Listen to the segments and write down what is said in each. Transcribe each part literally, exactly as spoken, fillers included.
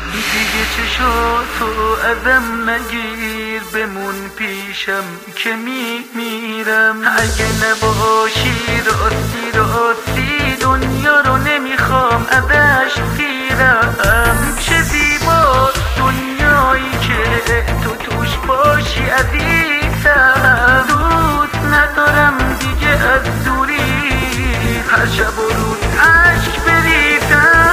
دیگه چشاتو ازم نگیر، بمون پیشم که میمیرم. اگه نباشی راستی راستی دنیا رو نمیخوام ازش سیرم. چه زیبا دنیایی که تو توش باشی عزیزم. دوست ندارم دیگه از دوری هر شب و روز عشق بریزم.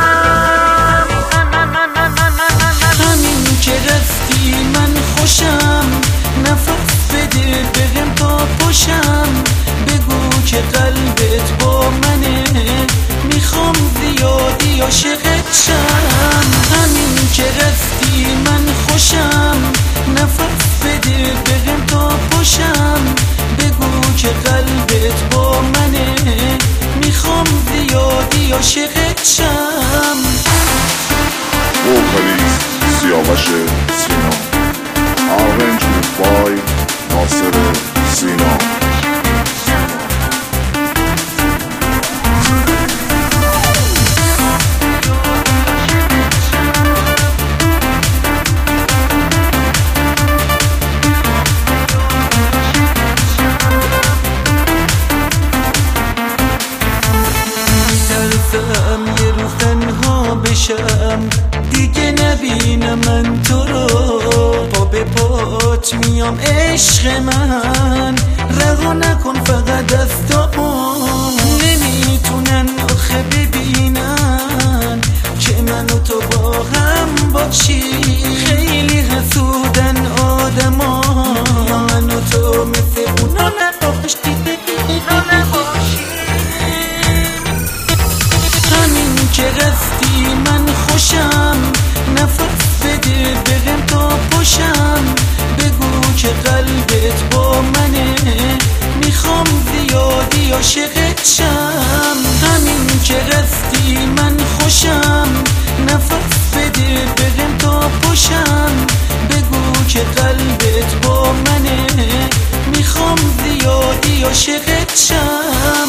همین که رفتی من خوشم، نفس بده بهم تا پشم. بگو که قلبت با منه، میخوام زیادی عاشقت شم. همین که رفتی من خوشم، نفس بده بهم تا پشم. بگو که قلبت با منه، میخوام زیادی عاشقت شم. وکالیست سیاوش سینا، arrangement by ناصر سینا. میترسم یه روز تنها بشم، دیگه نبینم من تو رو. پا به پات میام عشق من، رها نکن فقط دستامو. نمیتونن آخه ببینن که من و تو با هم باشی. خیلی حسودن آدما، من و تو مثل اونا نباشی. همین که رفتی من خوشم، نفس بده بهم تا پشم. بگو که قلبت با منه، میخوام زیادی عاشقت شم. همین که رفتی من خوشم، نفس بده بهم تا پشم. بگو که قلبت با منه، میخوام زیادی عاشقت شم.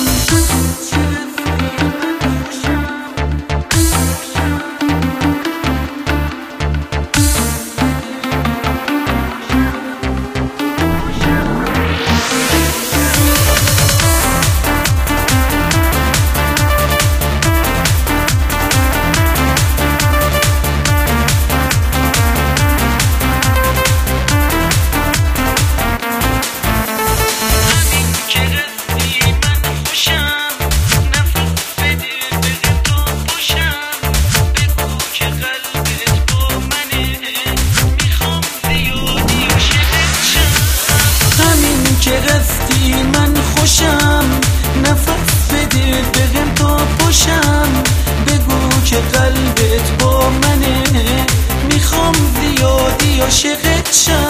که رفتی من خوشم، نفس بده بهم تا پشم. بگو که قلبت با منه، میخوام زیادی عاشقت شم.